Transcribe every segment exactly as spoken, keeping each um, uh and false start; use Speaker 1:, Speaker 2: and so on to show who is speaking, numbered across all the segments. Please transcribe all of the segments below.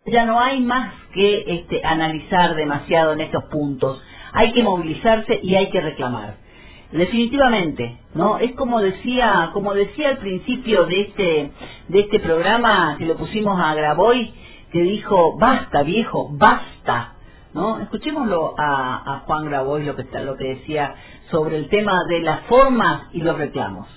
Speaker 1: Ya no hay más que este, analizar demasiado en estos puntos. Hay que movilizarse y hay que reclamar. Definitivamente, ¿no? Es como decía, como decía al principio de este, de este programa que lo pusimos a Graboy, que dijo, basta viejo, basta, ¿no? Escuchémoslo a, a Juan Graboy lo que está, lo que decía sobre el tema de las formas y los reclamos.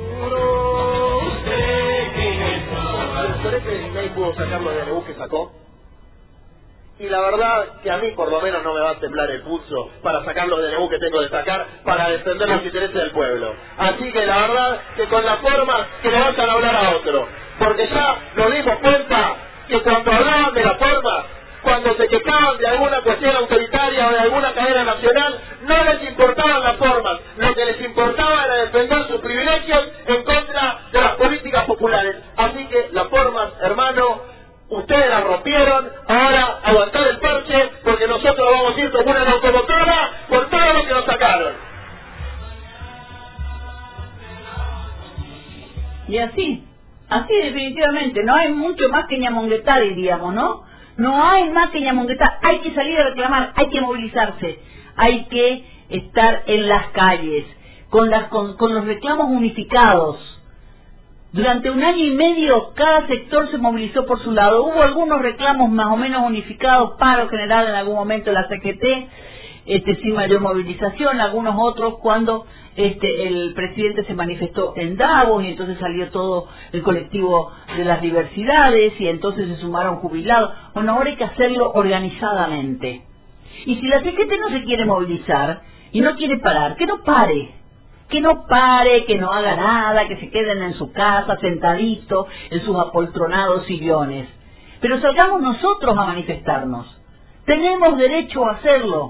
Speaker 2: ¿Parece que pudo sacar lo de D N U que sacó? Y la verdad que a mí por lo menos no me va a temblar el pulso para sacar los D N U que tengo que sacar para defender los intereses del pueblo. Así que la verdad que con la forma que le vayan a hablar a otro. Porque ya nos dimos cuenta que cuando hablaban de la forma, cuando se quejaban de alguna cuestión autoritaria o de alguna cadena nacional, no les importaban las formas. Lo que les importaba era defender sus privilegios en contra de las políticas populares. Así que las formas, hermano, ustedes las rompieron, ahora aguantar el parche, porque nosotros vamos a ir como una locomotora por todo lo que nos sacaron.
Speaker 1: Y así, así definitivamente, no hay mucho más que ñamonguetar, diríamos, ¿no? No hay más que ñamonguetar, hay que salir a reclamar, hay que movilizarse, hay que estar en las calles, con, las, con, con los reclamos unificados. Durante un año y medio cada sector se movilizó por su lado. Hubo algunos reclamos más o menos unificados, paro general en algún momento de la C G T, este, sin mayor movilización, algunos otros cuando este, el presidente se manifestó en Davos y entonces salió todo el colectivo de las diversidades y entonces se sumaron jubilados. Bueno, ahora hay que hacerlo organizadamente. Y si la C G T no se quiere movilizar y no quiere parar, que no pare. Que no pare, que no haga nada, que se queden en su casa, sentaditos, en sus apoltronados sillones. Pero salgamos nosotros a manifestarnos. Tenemos derecho a hacerlo.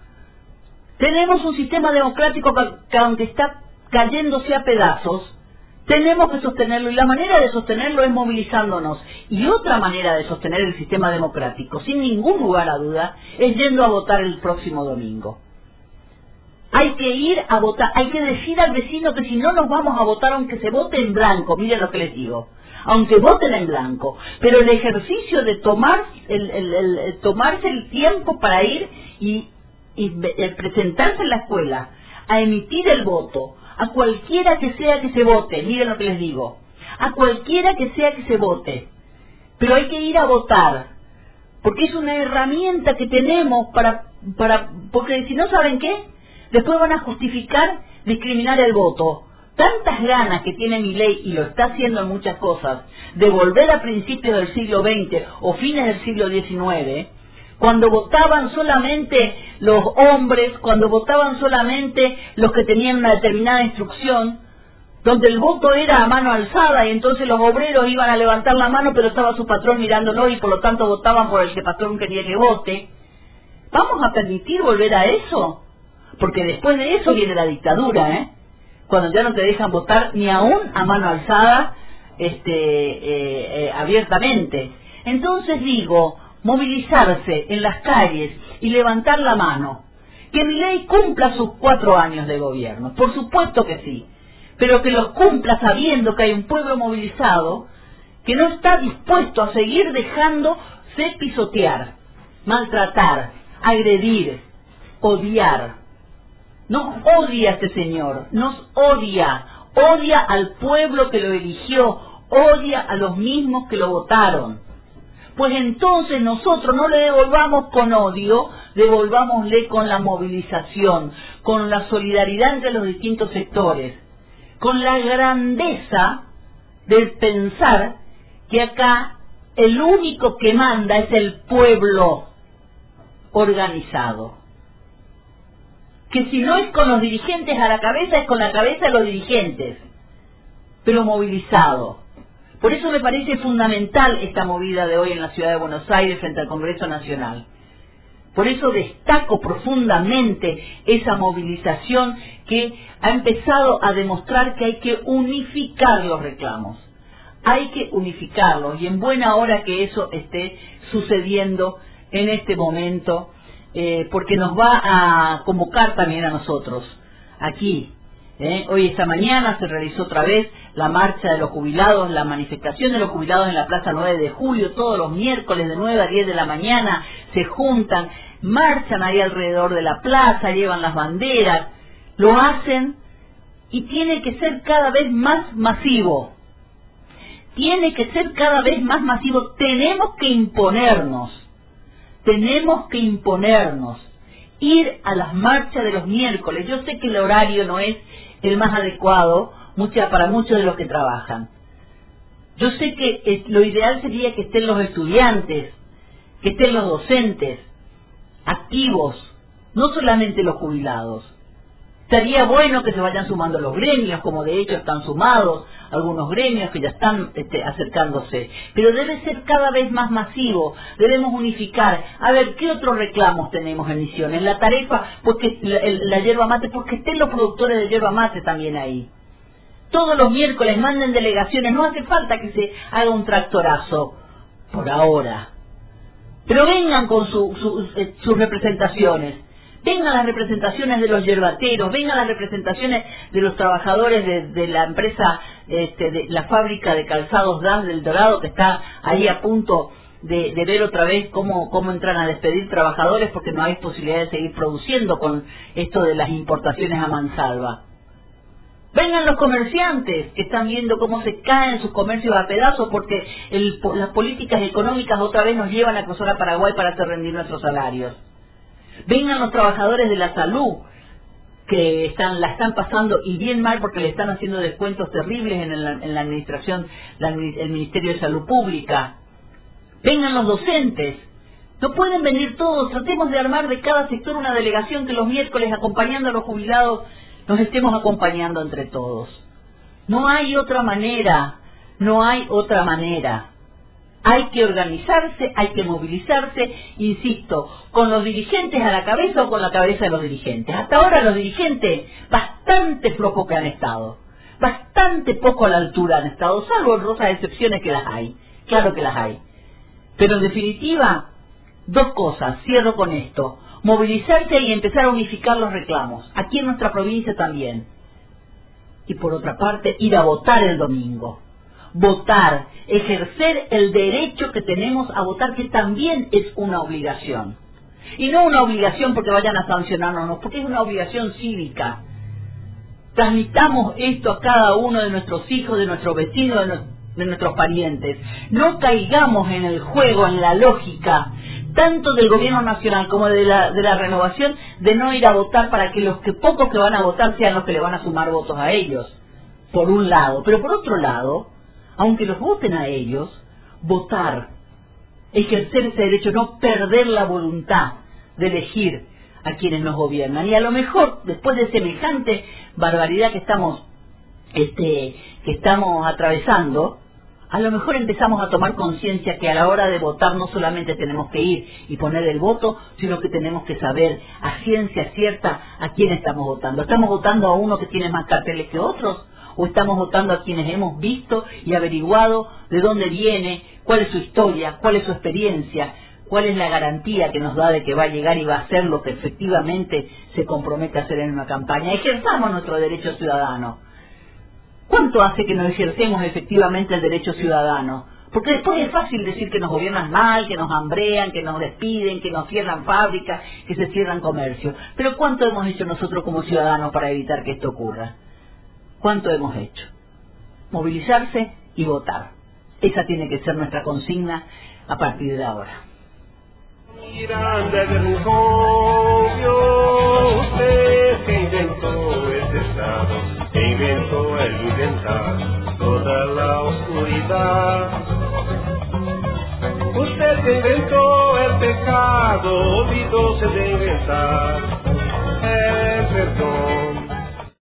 Speaker 1: Tenemos un sistema democrático que aunque está cayéndose a pedazos, tenemos que sostenerlo. Y la manera de sostenerlo es movilizándonos. Y otra manera de sostener el sistema democrático, sin ningún lugar a duda, es yendo a votar el próximo domingo. Hay que ir a votar, hay que decir al vecino que si no nos vamos a votar aunque se vote en blanco, miren lo que les digo, aunque voten en blanco, pero el ejercicio de tomar, el, el, el, el tomarse el tiempo para ir y, y presentarse en la escuela, a emitir el voto, a cualquiera que sea que se vote, miren lo que les digo, a cualquiera que sea que se vote, pero hay que ir a votar, porque es una herramienta que tenemos para, para porque si no, ¿saben qué? Después van a justificar discriminar el voto. Tantas ganas que tiene Milei, y lo está haciendo en muchas cosas, de volver a principios del siglo veinte o fines del siglo diecinueve, cuando votaban solamente los hombres, cuando votaban solamente los que tenían una determinada instrucción, donde el voto era a mano alzada y entonces los obreros iban a levantar la mano pero estaba su patrón mirándolo y por lo tanto votaban por el que el patrón quería que vote. ¿Vamos a permitir volver a eso? Porque después de eso viene la dictadura, ¿eh? Cuando ya no te dejan votar ni aún a mano alzada, este, eh, eh, abiertamente. Entonces digo, movilizarse en las calles y levantar la mano. Que Milei cumpla sus cuatro años de gobierno, por supuesto que sí, pero que los cumpla sabiendo que hay un pueblo movilizado que no está dispuesto a seguir dejándose pisotear, maltratar, agredir, odiar. Nos odia este señor, nos odia, odia al pueblo que lo eligió, odia a los mismos que lo votaron. Pues entonces nosotros no le devolvamos con odio, devolvámosle con la movilización, con la solidaridad entre los distintos sectores, con la grandeza de pensar que acá el único que manda es el pueblo organizado. Que si no es con los dirigentes a la cabeza, es con la cabeza de los dirigentes, pero movilizado. Por eso me parece fundamental esta movida de hoy en la ciudad de Buenos Aires frente al Congreso Nacional. Por eso destaco profundamente esa movilización que ha empezado a demostrar que hay que unificar los reclamos. Hay que unificarlos y en buena hora que eso esté sucediendo en este momento. Eh, porque nos va a convocar también a nosotros, aquí, ¿eh? Hoy, esta mañana, se realizó otra vez la marcha de los jubilados, la manifestación de los jubilados en la Plaza nueve de julio, todos los miércoles de nueve a diez de la mañana, se juntan, marchan ahí alrededor de la plaza, llevan las banderas, lo hacen y tiene que ser cada vez más masivo. Tiene que ser cada vez más masivo. Tenemos que imponernos. Tenemos que imponernos. Ir a las marchas de los miércoles. Yo sé que el horario no es el más adecuado mucha, para muchos de los que trabajan. Yo sé que eh, lo ideal sería que estén los estudiantes, que estén los docentes, activos, no solamente los jubilados. Sería bueno que se vayan sumando los gremios, como de hecho están sumados algunos gremios que ya están este, acercándose, pero debe ser cada vez más masivo. Debemos unificar. A ver, ¿qué otros reclamos tenemos en Misiones? La tarifa, pues que la, el, la yerba mate, pues que estén los productores de yerba mate también ahí. Todos los miércoles manden delegaciones, no hace falta que se haga un tractorazo por ahora, pero vengan con su, su, eh, sus representaciones. Vengan las representaciones de los yerbateros, vengan las representaciones de los trabajadores de, de la empresa, este, de la fábrica de calzados D A S del Dorado, que está ahí a punto de, de ver otra vez cómo, cómo entran a despedir trabajadores porque no hay posibilidad de seguir produciendo con esto de las importaciones a mansalva. Vengan los comerciantes que están viendo cómo se caen sus comercios a pedazos porque el, las políticas económicas otra vez nos llevan a cruzar a Paraguay para hacer rendir nuestros salarios. Vengan los trabajadores de la salud que están la están pasando y bien mal porque le están haciendo descuentos terribles en, el, en la administración, la, el Ministerio de Salud Pública. Vengan los docentes. No pueden venir todos. Tratemos de armar de cada sector una delegación que los miércoles, acompañando a los jubilados, nos estemos acompañando entre todos. No hay otra manera. No hay otra manera. Hay que organizarse, hay que movilizarse, insisto, con los dirigentes a la cabeza o con la cabeza de los dirigentes. Hasta ahora los dirigentes bastante flojos que han estado, bastante poco a la altura han estado, salvo honrosas excepciones que las hay, claro que las hay. Pero en definitiva, dos cosas, cierro con esto: movilizarse y empezar a unificar los reclamos, aquí en nuestra provincia también. Y por otra parte, ir a votar el domingo. Votar, ejercer el derecho que tenemos a votar, que también es una obligación. Y no una obligación porque vayan a sancionarnos, no, porque es una obligación cívica. Transmitamos esto a cada uno de nuestros hijos, de nuestros vecinos, de, no, de nuestros parientes. No caigamos en el juego, en la lógica, tanto del gobierno nacional como de la, de la renovación, de no ir a votar para que los que pocos que van a votar sean los que le van a sumar votos a ellos, por un lado. Pero por otro lado, aunque los voten a ellos, votar, ejercer ese derecho, no perder la voluntad de elegir a quienes nos gobiernan. Y a lo mejor, después de semejante barbaridad que estamos, este, que estamos atravesando, a lo mejor empezamos a tomar conciencia que a la hora de votar no solamente tenemos que ir y poner el voto, sino que tenemos que saber a ciencia cierta a quién estamos votando. ¿Estamos votando a uno que tiene más carteles que otros? ¿O estamos votando a quienes hemos visto y averiguado de dónde viene, cuál es su historia, cuál es su experiencia, cuál es la garantía que nos da de que va a llegar y va a hacer lo que efectivamente se compromete a hacer en una campaña? Ejerzamos nuestro derecho ciudadano. ¿Cuánto hace que no ejercemos efectivamente el derecho ciudadano? Porque después es fácil decir que nos gobiernan mal, que nos hambrean, que nos despiden, que nos cierran fábricas, que se cierran comercios. Pero ¿cuánto hemos hecho nosotros como ciudadanos para evitar que esto ocurra? ¿Cuánto hemos hecho? Movilizarse y votar. Esa tiene que ser nuestra consigna a partir de ahora.
Speaker 3: Grande del cambio, usted que inventó este estado, que inventó el inventar toda la oscuridad. Usted que inventó el pecado, olvidóse de inventar el perdón.